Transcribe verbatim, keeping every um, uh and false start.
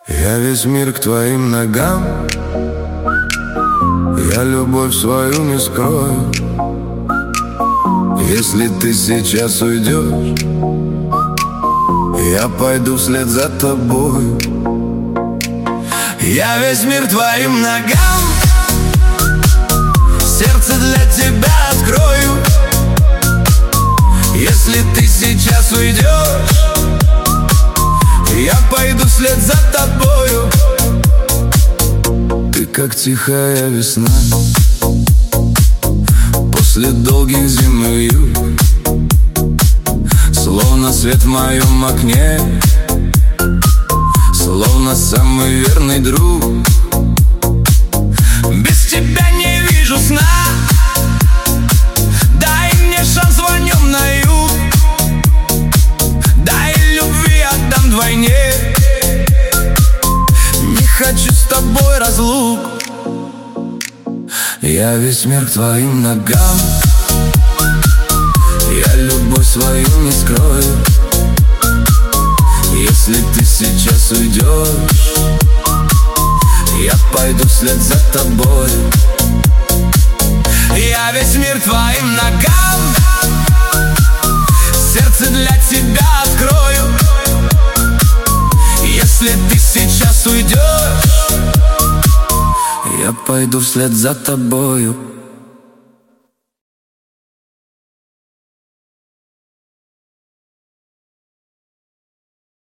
Я весь мир к твоим ногам, я любовь свою не скрою. Если ты сейчас уйдешь, я пойду вслед за тобою. Я весь мир твоим ногам, сердце для тебя открою. Если ты сейчас уйдешь, я пойду вслед за тобою. Ты как тихая весна после долгих зим и июль, словно свет в моем окне, словно самый верный друг. Без тебя не вижу сна, дай мне шанс в нем на юг. Дай любви отдам вдвойне, не хочу с тобой разлук. Я весь мир к твоим ногам, я любовь свою не скрою. Если ты сейчас уйдешь, я пойду вслед за тобой. Я весь мир твоим ногам, сердце для тебя открою. Если ты сейчас уйдешь, я пойду вслед за тобою.